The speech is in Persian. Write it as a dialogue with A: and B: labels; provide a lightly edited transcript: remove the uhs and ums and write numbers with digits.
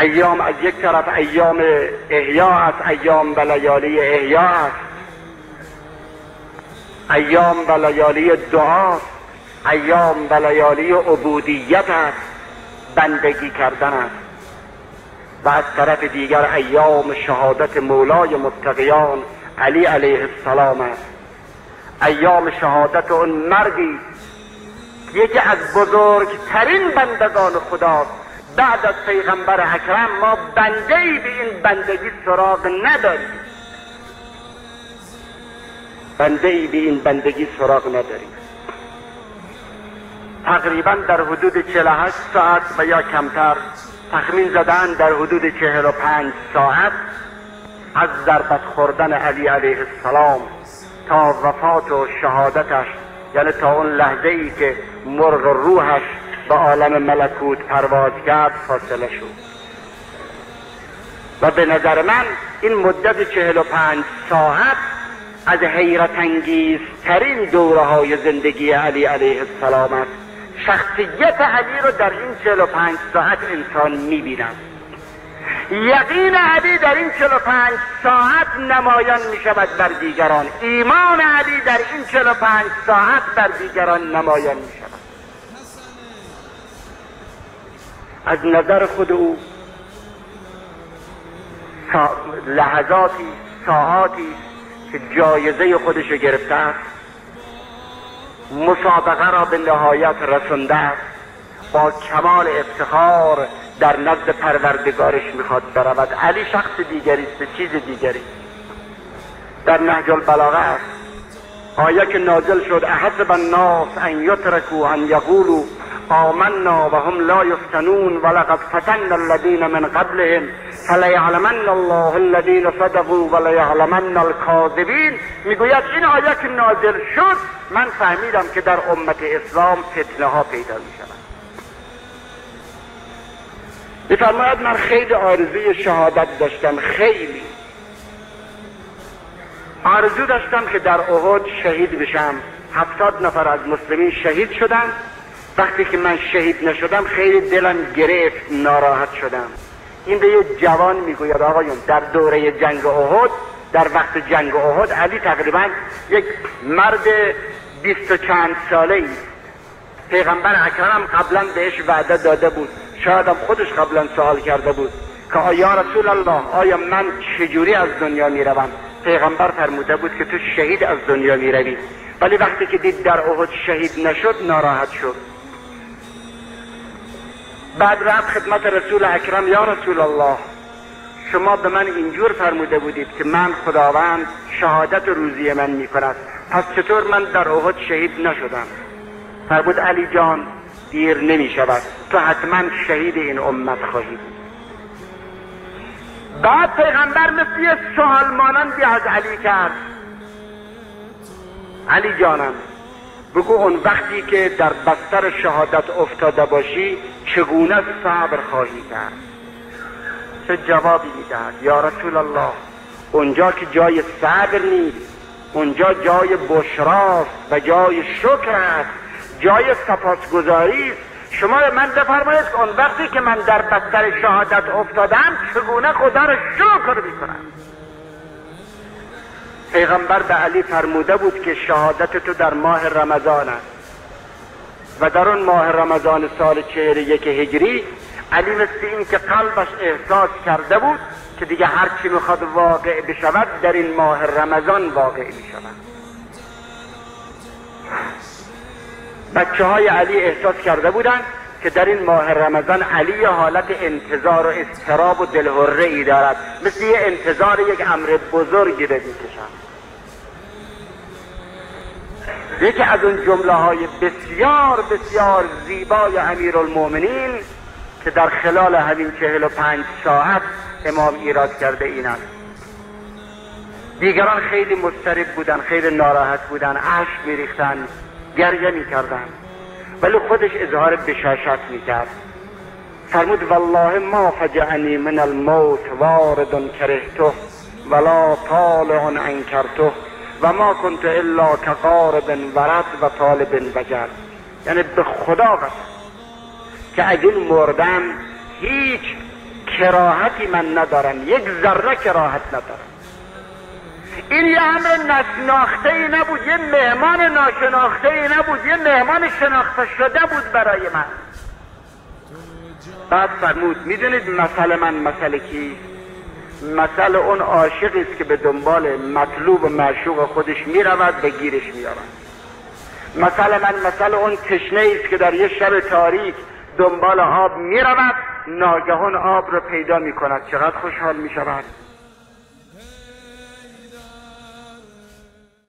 A: ایام از یک طرف ایام احیا است، ایام و لیالی احیا است، ایام و لیالی دعا، ایام و لیالی عبودیت است، بندگی کردن است. و از طرف دیگر ایام شهادت مولای متقیان علی علیه السلام است، ایام شهادت اون مردی یکی از بزرگترین بندگان خدا بعد از پیغمبر اکرم. ما بنده‌ای به این بندگی سراغ نداریم، بنده‌ای به این بندگی سراغ نداریم. تقریبا در حدود 48 ساعت و یا کمتر، تخمین زدن در حدود 45 ساعت از ضربت خوردن علی علیه السلام تا وفات و شهادتش، یعنی تا اون لحظه ای که مرغ روحش به عالم ملکوت پرواز کرد، فاصله شد. و به نظر من این مدت 45 ساعت از حیرت انگیزترین دوره‌های زندگی علی علیه السلام است. شخصیت علی رو در این 45 ساعت انسان می‌بیند. یقین علی در این 45 ساعت نمایان می‌شود بر دیگران، ایمان علی در این 45 ساعت بر دیگران نمایان می‌شود. از نظر خود او لحظاتی، ساعاتی که جایزه خودشو گرفته است، مسابقه را به نهایت رسانده است، با کمال افتخار در نزد پروردگارش میخواد برود. علی شخص دیگری است، چیز دیگری. در نهج البلاغه است آیه که نازل شد: احسب الناس ان یترکوا ان یقولوا آمنا و هم لا یفتنون ولقد فتنا الذین من قبلهم فلیعلمن الله الذین صدقوا ولیعلمن الکاذبین. میگوید این آیه که نازل شد من فهمیدم که در امت اسلام فتنه ها پیدا میشود. میفرماید من خیلی آرزوی شهادت داشتم، خیلی آرزو داشتم که در احد شهید بشم. 70 نفر از مسلمین شهید شدن. وقتی که من شهید نشدم خیلی دلم گرفت، ناراحت شدم. این به یه جوان میگوید آقایون در دوره جنگ احد، در وقت جنگ احد علی تقریبا یک مرد 20 و چند ساله ای، پیغمبر اکرم قبلا بهش وعده داده بود، شاید هم خودش قبلا سوال کرده بود که یا رسول الله آیا من چجوری از دنیا میروم؟ پیغمبر فرموده بود که تو شهید از دنیا میروی. ولی وقتی که دید در احد شهید نشد ناراحت شد. بعد رفت خدمت رسول اکرم: یا رسول الله شما به من اینجور فرموده بودید که من خداوند شهادت روزی من میکند، پس چطور من در احد شهید نشدم؟ فرمود علی جان دیر نمی شود، تو حتما شهید این امت خواهی بود. بعد پیغمبر مثل یه سوال مانندی از علی کرد: علی جانم بگو اون وقتی که در بستر شهادت افتاده باشی چگونه صبر خواهی کرد؟ چه جوابی میدهد؟ یا رسول الله اونجا که جای صبر نیست، اونجا جای بشراست و جای شکر است، جای سپاسگزاری است. شما من بفرمایید اون وقتی که من در بستر شهادت افتادم چگونه خدا را شکر میکنم؟ پیغمبر به علی فرموده بود که شهادت تو در ماه رمضان است و در اون ماه رمضان سال 41 هجری علی مثل این که قلبش احساس کرده بود که دیگه هر چی میخواد واقع بشود در این ماه رمضان واقع میشود. بچه های علی احساس کرده بودند که در این ماه رمضان علی حالت انتظار و اضطراب و دلهره ای دارد، مثل یه انتظار یک امر بزرگی رو میکشد. یکی از اون جمله های بسیار بسیار زیبای امیرالمومنین که در خلال همین 45 ساعت امام ایراد کرده این است: دیگران خیلی مضطرب بودن، خیلی ناراحت بودن، اشک میریختن، گریه میکردن، ولی خودش اظهار بشاشت میکرد. فرمود: والله ما فجعنی من الموت وارد کرهته ولا طالع انکرته و ما کنت الا کقارب ورد و طالب وجد. یعنی به خدا قسم که از این مردم هیچ کراهتی من ندارم، یک ذره کراهت ندارم. این یه امر نشناخته ای نبود، یه مهمان ناشناخته ای نبود، یه مهمان شناخته شده بود برای من. بعد فرمود میدونید مثل من مثل کی؟ مثل اون عاشقی است که به دنبال مطلوب و معشوق خودش میرود و گیرش میآورد. مثل من مثل اون تشنه است که در یه شب تاریک دنبال آب میرود، ناگهان آب رو پیدا میکند، چقدر خوشحال میشود.